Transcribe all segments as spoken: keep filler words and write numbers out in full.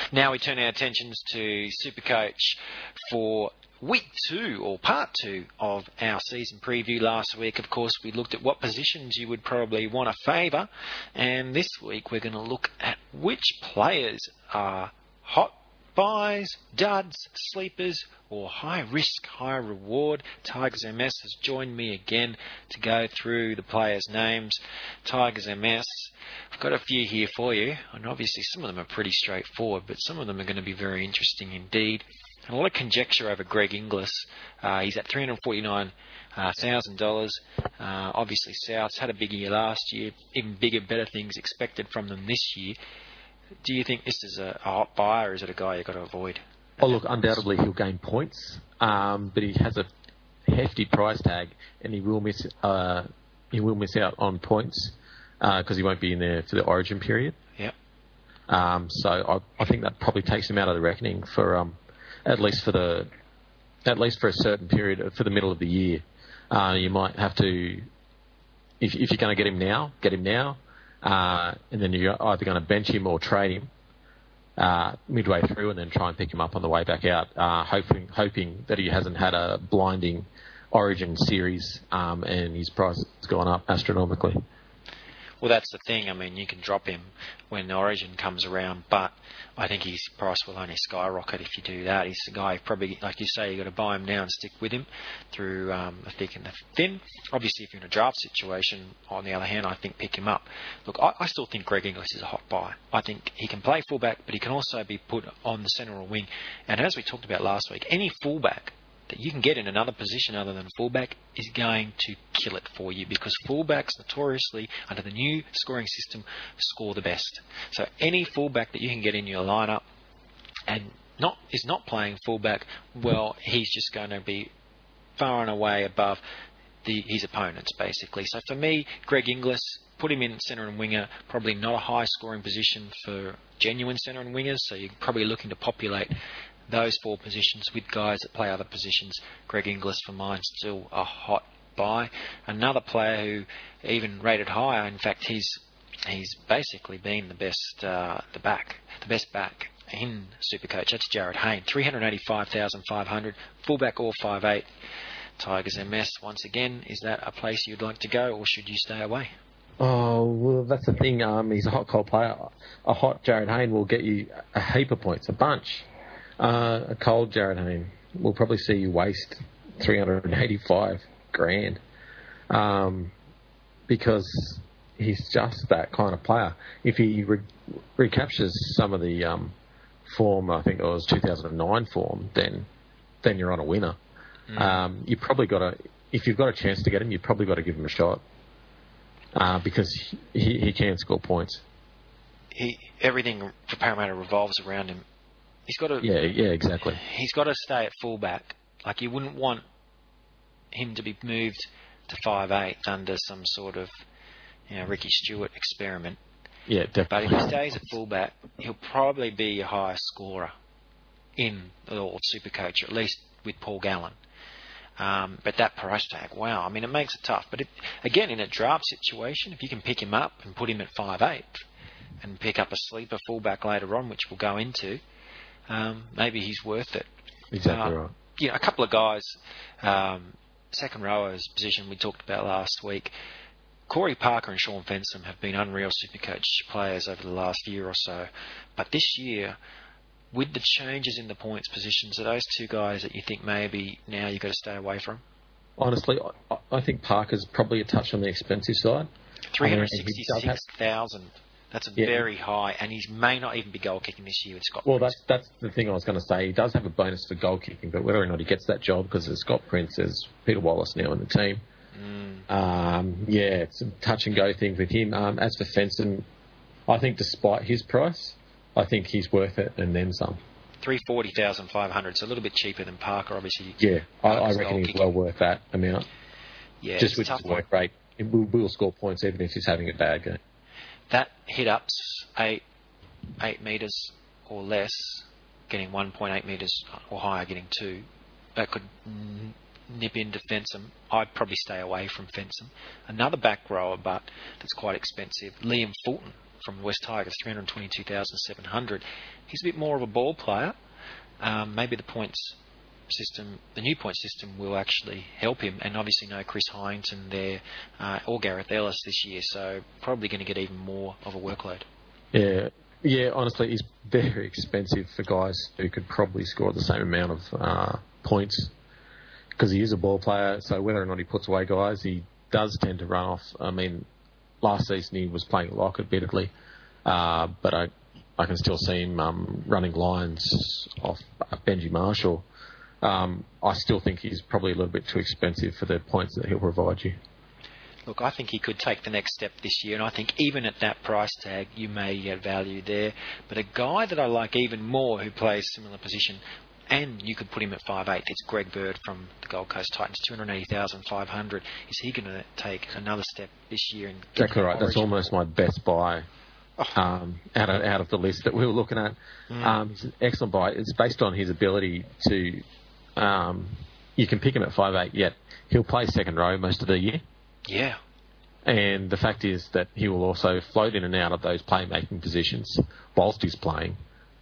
Now we turn our attentions to Supercoach for week two, or part two, of our season preview. Last week, of course, we looked at what positions you would probably want to favour, and this week we're going to look at which players are hot buys, duds, sleepers, or high risk, high reward. Tigers M S has joined me again to go through the players' names. Tigers M S, I've got a few here for you, and obviously some of them are pretty straightforward, but some of them are going to be very interesting indeed. And a lot of conjecture over Greg Inglis. Uh, he's at three hundred forty-nine thousand dollars. Uh, obviously, Souths had a big year last year, even bigger, better things expected from them this year. Do you think this is a, a hot buy, or is it a guy you've got to avoid? Oh, look, undoubtedly he'll gain points, um, but he has a hefty price tag, and he will miss uh, he will miss out on points because uh, he won't be in there for the Origin period. Yep. Um, so I, I think that probably takes him out of the reckoning for um, at least for the at least for a certain period for the middle of the year. Uh, you might have to, if, if you're going to get him now, get him now. Uh, and then you're either going to bench him or trade him uh, midway through, and then try and pick him up on the way back out, uh, hoping hoping that he hasn't had a blinding Origin series um, and his price has gone up astronomically. Well, that's the thing. I mean, you can drop him when Origin comes around, but I think his price will only skyrocket if you do that. He's the guy, probably, like you say, you've got to buy him now and stick with him through um, the thick and the thin. Obviously, if you're in a draft situation, on the other hand, I think pick him up. Look, I, I still think Greg Inglis is a hot buy. I think he can play fullback, but he can also be put on the centre or wing. And as we talked about last week, any fullback that you can get in another position other than fullback is going to kill it for you, because fullbacks notoriously, under the new scoring system, score the best. So any fullback that you can get in your lineup and not is not playing fullback, well, he's just going to be far and away above the, his opponents, basically. So for me, Greg Inglis, put him in centre and winger, probably not a high scoring position for genuine centre and wingers, so you're probably looking to populate those four positions with guys that play other positions. Greg Inglis, for mine, still a hot buy. Another player who even rated higher, in fact, he's he's basically been the best uh, the back, the best back in Supercoach. That's Jarryd Hayne, three hundred eighty-five thousand five hundred, fullback or five eight. Tigers M S, once again, is that a place you'd like to go, or should you stay away? Oh, well, that's the thing. Um, he's a hot cold player. A hot Jarryd Hayne will get you a heap of points, a bunch. Uh, a cold Jarryd Hayne will probably see you waste three hundred eighty-five grand um, because he's just that kind of player. If he re- recaptures some of the um, form, I think it was two thousand nine form, then then you're on a winner. Mm. Um, you probably got to, if you've got a chance to get him, you've probably got to give him a shot uh, because he, he can score points. He everything for Parramatta revolves around him. He's got to. Yeah, yeah, exactly. He's got to stay at fullback. Like, you wouldn't want him to be moved to five eight under some sort of, you know, Ricky Stewart experiment. Yeah, definitely. But if he stays at fullback, he'll probably be your highest scorer in all of Supercoach, or at least with Paul Gallen. Um, but that price tag, wow, I mean, it makes it tough. But if, again, in a draft situation, if you can pick him up and put him at five eight and pick up a sleeper fullback later on, which we'll go into, Um, maybe he's worth it. Exactly uh, right. You know, a couple of guys, um, second rowers position we talked about last week. Corey Parker and Sean Fensom have been unreal Supercoach players over the last year or so. But this year, with the changes in the points positions, are those two guys that you think maybe now you've got to stay away from? Honestly, I, I think Parker's probably a touch on the expensive side. three hundred sixty-six thousand. I mean, That's yeah. very high, and he may not even be goal kicking this year with Scott Well, Prince. that's that's the thing I was going to say. He does have a bonus for goal kicking, but whether or not he gets that job, because there's Scott Prince, there's Peter Wallace now in the team. Mm. Um, yeah, it's a touch and go thing with him. Um, as for Fenson, I think despite his price, I think he's worth it and then some. three hundred forty thousand five hundred, so a little bit cheaper than Parker, obviously. Yeah, I, I reckon he's well worth that amount. Yeah, just with his work rate, he will, will score points even if he's having a bad game. That hit ups eight eight metres or less, getting one point eight metres or higher, getting two. That could n- nip into Fensom. I'd probably stay away from Fensom. Another back rower, but that's quite expensive, Liam Fulton, from West Tigers, three hundred twenty-two thousand seven hundred. He's a bit more of a ball player. Um, maybe the points system, the new point system, will actually help him. And obviously, no Chris Hyington there uh, or Gareth Ellis this year, so probably going to get even more of a workload. Yeah, yeah. Honestly, he's very expensive for guys who could probably score the same amount of uh, points because he is a ball player. So whether or not he puts away guys, he does tend to run off. I mean, last season he was playing lock admittedly, uh, but I I can still see him um, running lines off Benji Marshall. Um, I still think he's probably a little bit too expensive for the points that he'll provide you. Look, I think he could take the next step this year, and I think even at that price tag, you may get value there. But a guy that I like even more who plays similar position, and you could put him at five eight, it's Greg Bird from the Gold Coast Titans, two hundred eighty thousand five hundred. Is he going to take another step this year? And exactly right. That's almost my best buy oh. um, out, of, out of the list that we were looking at. Mm. Um, it's an excellent buy. It's based on his ability to... Um, you can pick him at five eight, yet he'll play second row most of the year. Yeah. And the fact is that he will also float in and out of those playmaking positions whilst he's playing.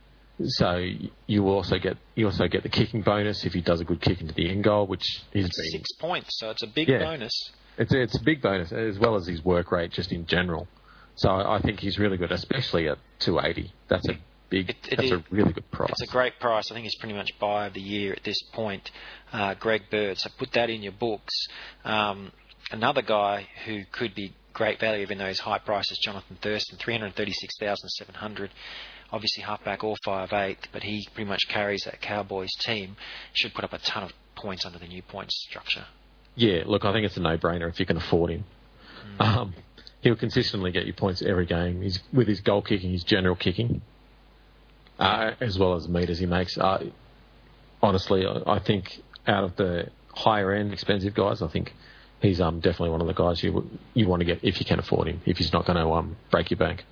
So you will also get you also get the kicking bonus if he does a good kick into the end goal, which is six points. So it's a big yeah, bonus. It's a, it's a big bonus as well as his work rate just in general. So I think he's really good, especially at two eighty. That's a big. It, it, that's a really good price. It's a great price. I think he's pretty much buy of the year at this point. Uh, Greg Bird. So put that in your books. Um, Another guy who could be great value, even though he's high price, is Jonathan Thurston, three hundred thirty-six thousand seven hundred. Obviously halfback or five eight, but he pretty much carries that Cowboys team. Should put up a ton of points under the new points structure. Yeah, look, I think it's a no-brainer if you can afford him. Mm. Um, he'll consistently get you points every game. He's with his goal kicking, his general kicking, uh, as well as the meters he makes. Uh, honestly, I, I think out of the higher-end expensive guys, I think he's um, definitely one of the guys you you want to get if you can afford him, if he's not going to um, break your bank.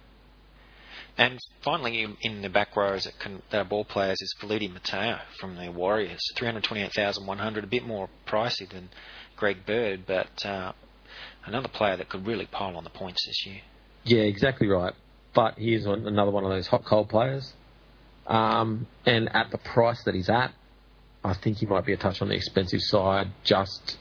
And finally, in the back rows that, can, that are ball players is Feleti Mateo from the Warriors, three hundred twenty-eight thousand one hundred, a bit more pricey than Greg Bird, but uh, another player that could really pile on the points this year. Yeah, exactly right. But he is another one of those hot cold players. Um, and at the price that he's at, I think he might be a touch on the expensive side, just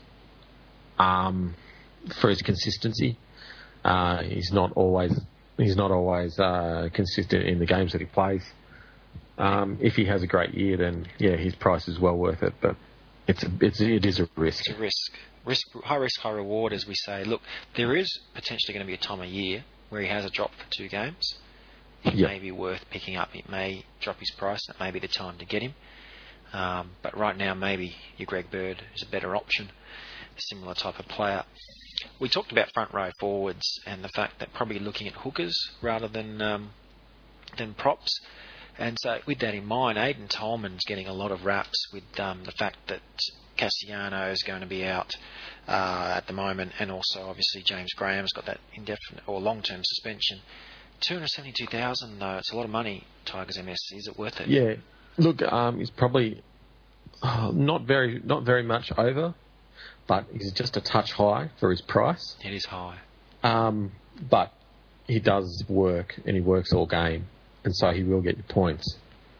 Um, for his consistency. Uh, he's not always he's not always uh, consistent in the games that he plays. Um, if he has a great year, then yeah, his price is well worth it. But it's a, it's it is a risk. It's a risk. Risk, high risk, high reward, as we say. Look, there is potentially going to be a time of year where he has a drop for two games. It yep. may be worth picking up. It may drop his price. That may be the time to get him. Um, but right now, maybe your Greg Bird is a better option. Similar type of player. We talked about front row forwards and the fact that probably looking at hookers rather than um, than props. And so with that in mind, Aidan Tolman's getting a lot of raps with um, the fact that Cassiano is going to be out uh, at the moment, and also obviously James Graham's got that indefinite or long-term suspension. two hundred seventy-two thousand though, it's a lot of money, Tigers M S. Is it worth it? Yeah. Look, um, he's probably uh, not very not very much over, but he's just a touch high for his price. It is high. Um, but he does work, and he works all game, and so he will get your points.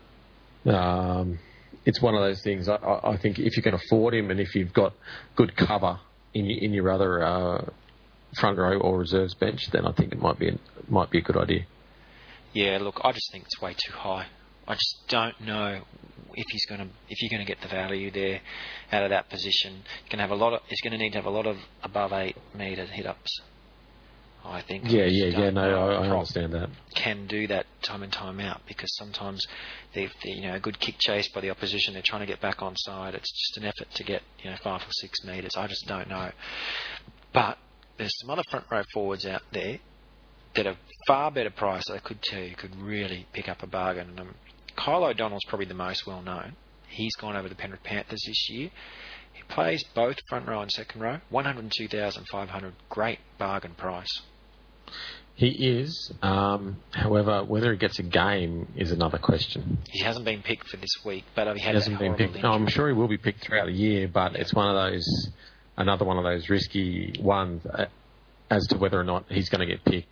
Um, it's one of those things. I, I think if you can afford him, and if you've got good cover in your, in your other uh, front row or reserves bench, then I think it might be a, might be a good idea. Yeah, look, I just think it's way too high. I just don't know if he's going to if you're going to get the value there out of that position. He's going to have a lot of. He's going to need to have a lot of above eight metre hit ups. I think. Yeah, yeah, yeah. No, I, I understand that. Can do that time and time out, because sometimes they've they, you know a good kick chase by the opposition. They're trying to get back on side. It's just an effort to get you know five or six metres. I just don't know. But there's some other front row forwards out there that are far better priced. I could tell you could really pick up a bargain. And um, Kyle O'Donnell's probably the most well known. He's gone over to the Penrith Panthers this year. He plays both front row and second row. one hundred two thousand five hundred. Great bargain price. He is. Um, however, whether he gets a game is another question. He hasn't been picked for this week, but he, had he hasn't been picked. No, I'm sure he will be picked throughout the year, but yeah. It's one of those, another one of those risky ones as to whether or not he's going to get picked.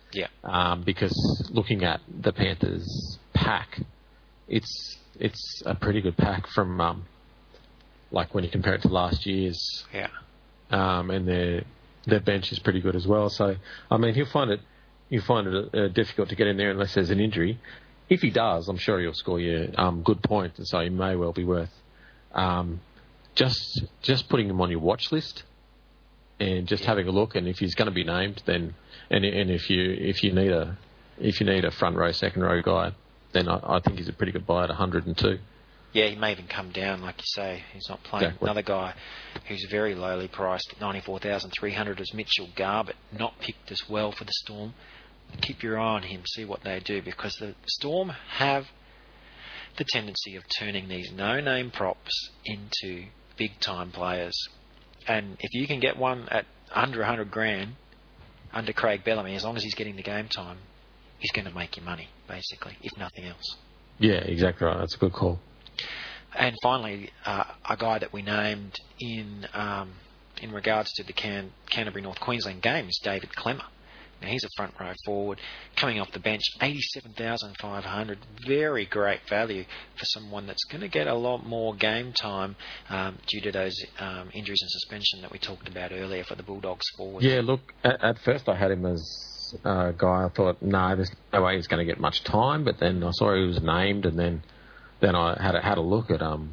Yeah. Um, because looking at the Panthers pack, it's it's a pretty good pack from um, like when you compare it to last year's. Yeah. Um, and their their bench is pretty good as well. So I mean, he'll find it he'll find it uh, difficult to get in there unless there's an injury. If he does, I'm sure he'll score you um, good points, and so he may well be worth um, just just putting him on your watch list and just Yeah. having a look. And if he's going to be named, then and and if you if you need a if you need a front row, second row guy, then I, I think he's a pretty good buy at one hundred two. Yeah, he may even come down, like you say. He's not playing. Exactly. Another guy who's very lowly priced at ninety-four thousand three hundred is Mitchell Garbutt, not picked as well for the Storm. Keep your eye on him, see what they do, because the Storm have the tendency of turning these no-name props into big-time players. And if you can get one at under one hundred grand, under Craig Bellamy, as long as he's getting the game time, he's going to make you money, basically, if nothing else. Yeah, exactly right. That's a good call. And finally, uh, a guy that we named in um, in regards to the Can- Canterbury North Queensland game is David Clemmer. Now, he's a front row forward, coming off the bench, eighty-seven thousand five hundred. Very great value for someone that's going to get a lot more game time um, due to those um, injuries and suspension that we talked about earlier for the Bulldogs forward. Yeah, look, at, at first I had him as a guy. I thought, no, there's no way he's going to get much time. But then I saw he was named, and then then I had a, had a look at um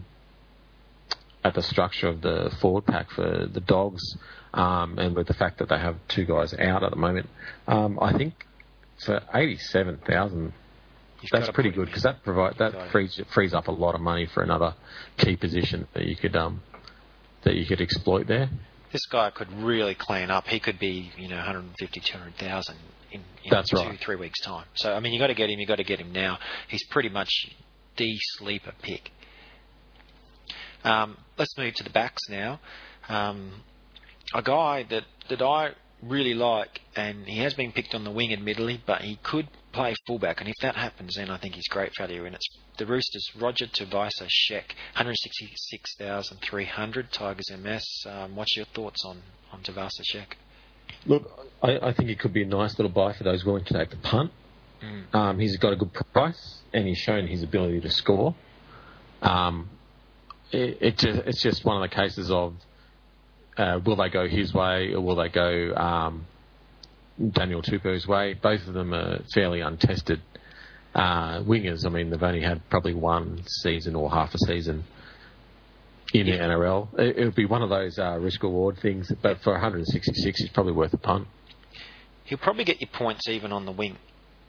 at the structure of the forward pack for the Dogs, um, and with the fact that they have two guys out at the moment, um, I think for eighty-seven thousand, that's pretty good because that provide that frees frees up a lot of money for another key position that you could um that you could exploit there. This guy could really clean up. He could be, you know, one fifty, two hundred thousand in, in That's two, right. three weeks' time. So, I mean, you got to get him. You got to get him now. He's pretty much the sleeper pick. Um, let's move to the backs now. Um, a guy that, that I really like, and he has been picked on the wing admittedly, but he could play fullback, and if that happens, then I think he's great value. And it's the Roosters' Roger Tuvisa Sheck, one sixty-six thousand three hundred, Tigers M S. Um, what's your thoughts on, on Tuvisa Sheck? Look, I, I think it could be a nice little buy for those willing to take the punt. Mm. Um, he's got a good price, and he's shown his ability to score. Um, it, it just, it's just one of the cases of uh, will they go his way or will they go um, Daniel Tupou's way? Both of them are fairly untested uh, wingers. I mean, they've only had probably one season or half a season in yeah. the N R L. It, it would be one of those uh, risk-reward things, but for one sixty-six, he's probably worth a punt. He'll probably get you points even on the wing.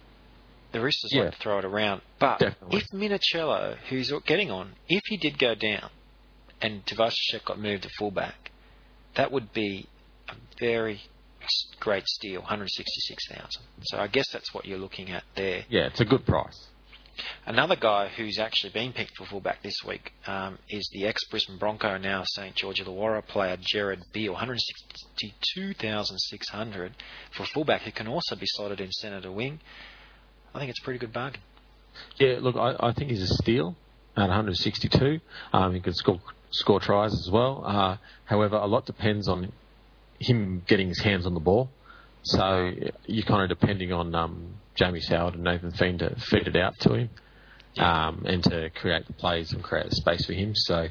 The Roosters Yeah. like to throw it around. But Definitely. if Minicello, who's getting on, if he did go down and Tuvisa Sheck got moved to fullback, that would be a very great steal, one sixty-six thousand. So I guess that's what you're looking at there. Yeah, it's a good price. Another guy who's actually been picked for fullback this week um, is the ex-Brisbane Bronco, now Saint George Illawarra player Jared Beale, one sixty-two thousand six hundred for a fullback who can also be slotted in centre to wing. I think it's a pretty good bargain. Yeah, look, I, I think he's a steal at one sixty-two. Um, he can score score tries as well. Uh, however, a lot depends on him getting his hands on the ball. So you're kind of depending on um, Jamie Soward and Nathan Fien to feed it out to him um, and to create the plays and create the space for him. So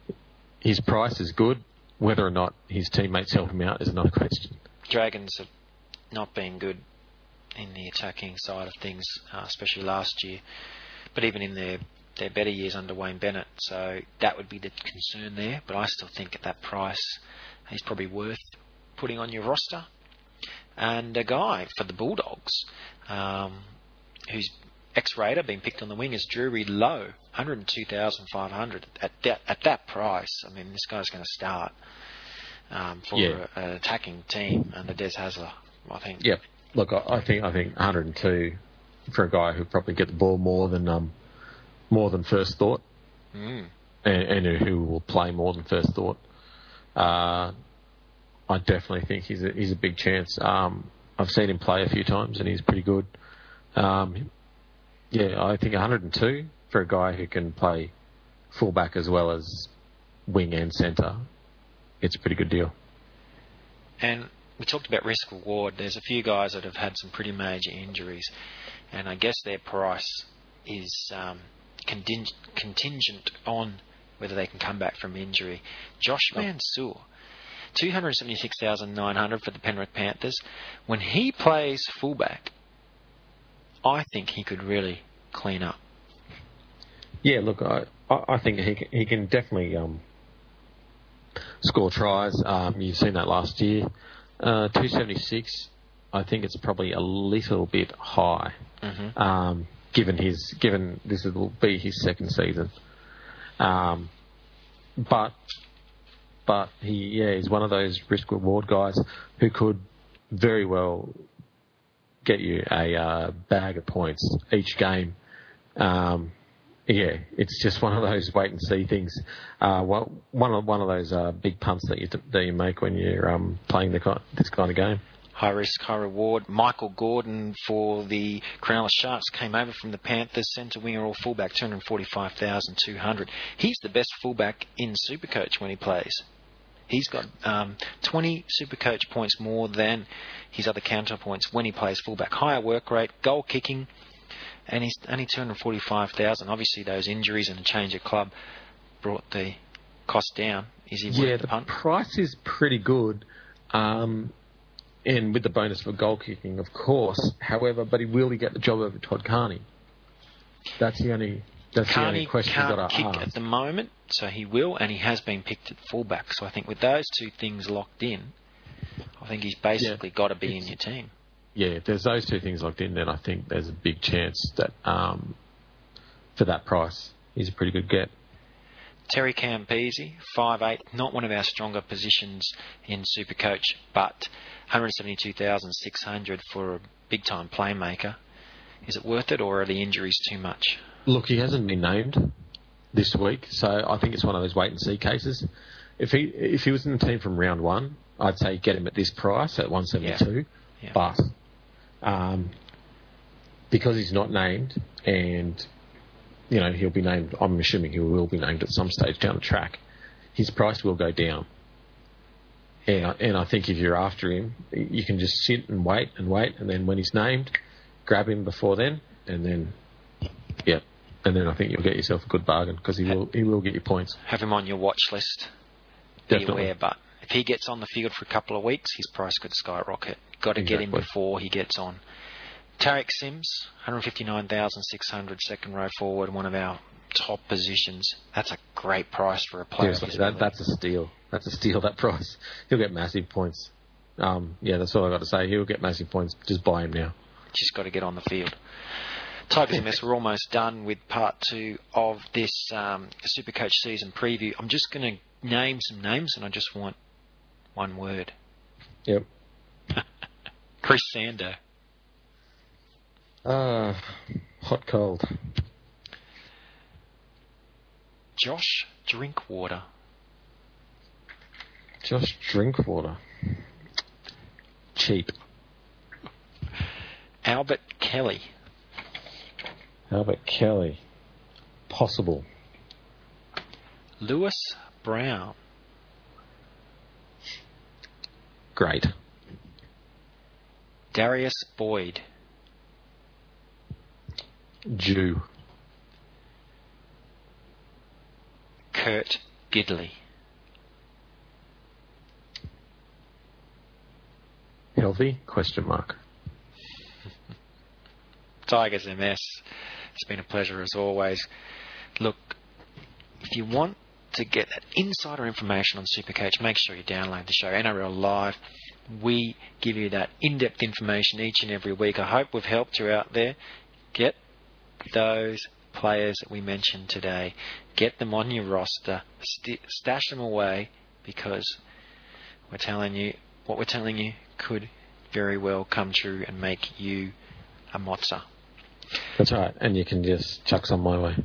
his price is good. Whether or not his teammates help him out is another question. Dragons have not been good in the attacking side of things, uh, especially last year, but even in their, their better years under Wayne Bennett. So that would be the concern there. But I still think at that price, he's probably worth putting on your roster. And a guy for the Bulldogs, um, who's ex-Raider, been picked on the wing, is Drury Lowe, one oh two thousand five hundred. At that, at that price, I mean, this guy's going to start um, for Yeah. a, an attacking team under Des Hasler, I think. Yep. Look, I, I think I think one oh two for a guy who probably get the ball more than um, more than first thought, Mm. and, and who will play more than first thought. Uh, I definitely think he's a, he's a big chance. Um, I've seen him play a few times, and he's pretty good. Um, yeah, I think one oh two for a guy who can play fullback as well as wing and centre. It's a pretty good deal. And we talked about risk reward. There's a few guys that have had some pretty major injuries, and I guess their price is um, conting- contingent on whether they can come back from injury. Josh Mansour, two hundred seventy-six thousand nine hundred for the Penrith Panthers. When he plays fullback, I think he could really clean up. Yeah, look, I, I think he can, he can definitely um, score tries. Um, you've seen that last year. Uh, two seventy-six, I think it's probably a little bit high, mm-hmm. um, given his given this will be his second season. Um, but but he yeah he's one of those risk reward guys who could very well get you a uh, bag of points each game. Um, yeah, it's just one of those wait and see things. Uh, one of one of those uh, big punts that you that you make when you're um, playing the this kind of game. High risk, high reward. Michael Gordon for the Cronulla Sharks came over from the Panthers, centre winger or fullback, two hundred forty-five thousand two hundred. He's the best fullback in Supercoach when he plays. He's got um, twenty Supercoach points more than his other counterpoints when he plays fullback. Higher work rate, goal kicking, and he's only two hundred forty-five thousand. Obviously, those injuries and a change of club brought the cost down. Is he worth yeah, the the punt? price is pretty good. Um, And with the bonus for goal kicking, of course. However, but he will he get the job over Todd Carney? That's the only that's the only Carney question you've got can't to kick ask. at the moment, so he will, and he has been picked at fullback. So I think with those two things locked in, I think he's basically Yeah, got to be in your team. Yeah, if there's those two things locked in, then I think there's a big chance that um, for that price, he's a pretty good get. Terry Campese, five eight, not one of our stronger positions in Supercoach, but one hundred seventy-two thousand six hundred for a big-time playmaker. Is it worth it, or are the injuries too much? Look, he hasn't been named this week, so I think it's one of those wait-and-see cases. If he if he was in the team from round one, I'd say get him at this price at one seventy-two. Yeah. Yeah. But um, because he's not named, and you know he'll be named, I'm assuming he will be named at some stage down the track, his price will go down. And I, and I think if you're after him, you can just sit and wait and wait, and then when he's named, grab him before then, and then, yeah, and then I think you'll get yourself a good bargain because he will he will get you points. Have him on your watch list. Be Definitely. aware, but if he gets on the field for a couple of weeks, his price could skyrocket. Got to get him Exactly. before he gets on. Tarek Sims, one hundred fifty-nine thousand six hundred, second row forward, one of our top positions. That's a great price for a player. Seriously, that, that's a steal. That's a steal, that price. He'll get massive points. Um, yeah, that's all I've got to say. He'll get massive points. Just buy him now. Just got to get on the field. Tigers M S, we're almost done with part two of this um, Supercoach season preview. I'm just going to name some names, and I just want one word. Yep. Chris Sando. Uh, hot cold. Josh Drinkwater. Josh Drinkwater. Cheap. Albert Kelly. Albert Kelly. Possible. Lewis Brown. Great. Darius Boyd. Jew. Kurt Gidley. Healthy? Question mark. Tigers M S. It's been a pleasure as always. Look, if you want to get that insider information on Supercoach, make sure you download the show N R L Live. We give you that in-depth information each and every week. I hope we've helped you out there. Get those players that we mentioned today. Get them on your roster. St- stash them away, because we're telling you, what we're telling you could very well come true and make you a mozza. That's right. And you can just chuck some my way.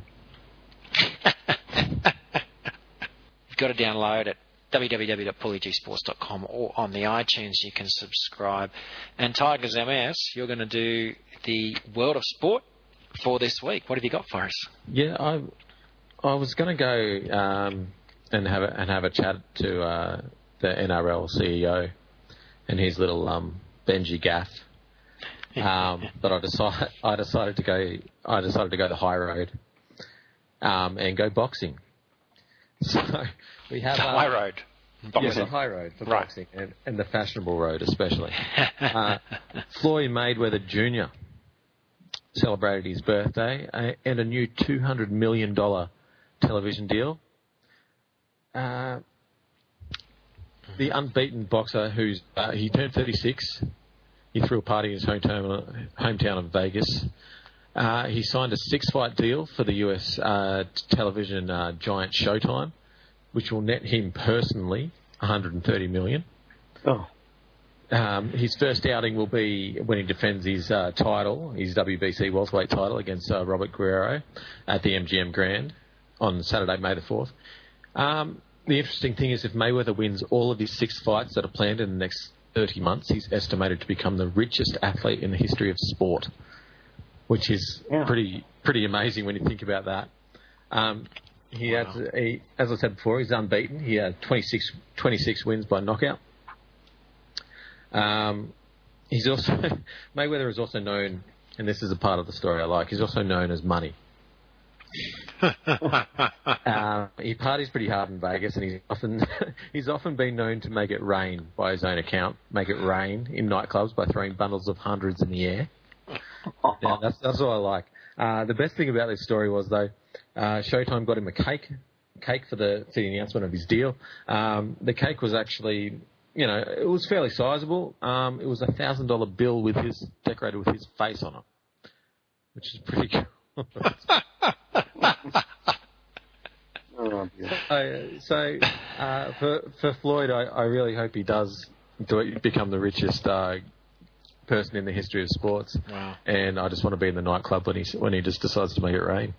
You've got to download it. w w w dot pulley g sports dot com, or on the iTunes you can subscribe. And Tigers M S, you're going to do the World of Sport for this week. What have you got for us? Yeah, I I was going to go um, and have a, and have a chat to uh, the N R L C E O and his little um, Benji gaff. Um, but I decided I decided to go I decided to go the high road um, and go boxing. So we have the uh, high road. Boxing. Yeah, the high road for right. boxing, and, and the fashionable road especially. uh, Floyd Mayweather Junior celebrated his birthday uh, and a new two hundred million dollars television deal. Uh, the unbeaten boxer who's uh, he turned thirty-six. He threw a party in his hometown, hometown of Vegas. Uh, he signed a six-fight deal for the U S uh, television uh, giant Showtime, which will net him personally one hundred thirty million dollars. Oh. Um, his first outing will be when he defends his uh, title, his W B C welterweight title against uh, Robert Guerrero at the M G M Grand on Saturday, May the fourth. Um, the interesting thing is if Mayweather wins all of his six fights that are planned in the next thirty months, he's estimated to become the richest athlete in the history of sport, which is yeah. pretty pretty amazing when you think about that. Um, he wow. has, he, as I said before, he's unbeaten. He had twenty-six, twenty-six wins by knockout. Um, he's also Mayweather is also known, and this is a part of the story I like. He's also known as Money. uh, he parties pretty hard in Vegas, and he's often he's often been known to make it rain by his own account. Make it rain in nightclubs by throwing bundles of hundreds in the air. Yeah, that's that's what I like. Uh, the best thing about this story was though, uh, Showtime got him a cake, cake for the for the announcement of his deal. Um, the cake was actually, you know, it was fairly sizable. Um, it was a thousand dollar bill with his decorated with his face on it, which is pretty cool. oh, so, so uh, for for Floyd, I, I really hope he does do it, become the richest uh, person in the history of sports. Wow. And I just want to be in the nightclub when he when he just decides to make it rain.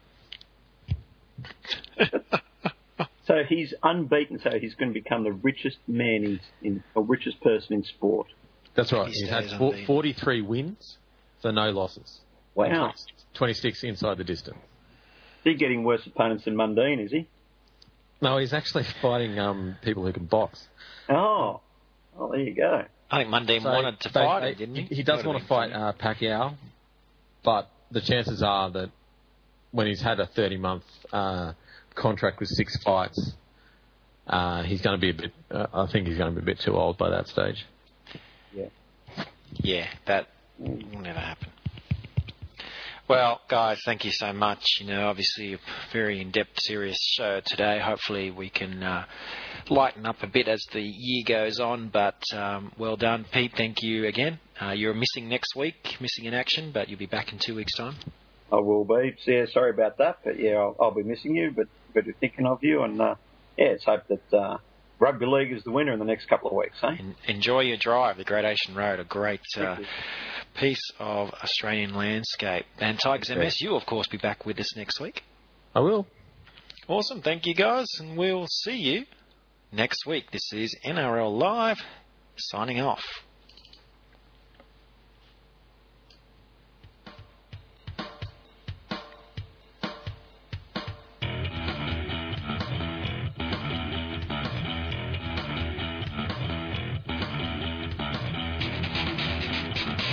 So he's unbeaten. So he's going to become the richest man in, in or richest person in sport. That's right. He he's had four, forty-three wins for no losses. Wow. twenty-six inside the distance. Is he getting worse opponents than Mundine, is he? No, he's actually fighting um, people who can box. Oh. Oh, there you go. I think Mundine so wanted to they, fight they, him, didn't he? He does want to fight uh, Pacquiao, but the chances are that when he's had a thirty-month uh, contract with six fights, uh, he's going to be a bit... Uh, I think he's going to be a bit too old by that stage. Yeah. Yeah, that will never happen. Well, guys, thank you so much. You know, obviously a very in-depth, serious show today. Hopefully we can uh, lighten up a bit as the year goes on, but um, well done. Pete, thank you again. Uh, you're missing next week, missing in action, but you'll be back in two weeks' time. I will be. Yeah, sorry about that, but yeah, I'll, I'll be missing you, but good thinking of you, and uh, yeah, let's hope that uh, Rugby League is the winner in the next couple of weeks. Eh? En- enjoy your drive, the Gradation Road, a great... Uh, piece of Australian landscape. And Tigers M S, you'll of course be back with us next week. I will. Awesome. Thank you, guys, and we'll see you next week. This is N R L Live, signing off.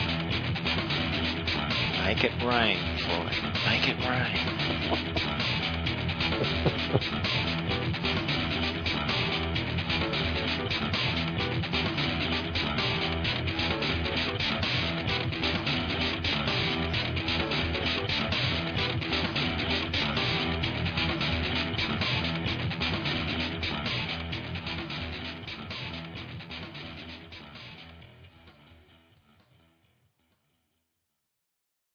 Make it rain, Floyd. Make it rain.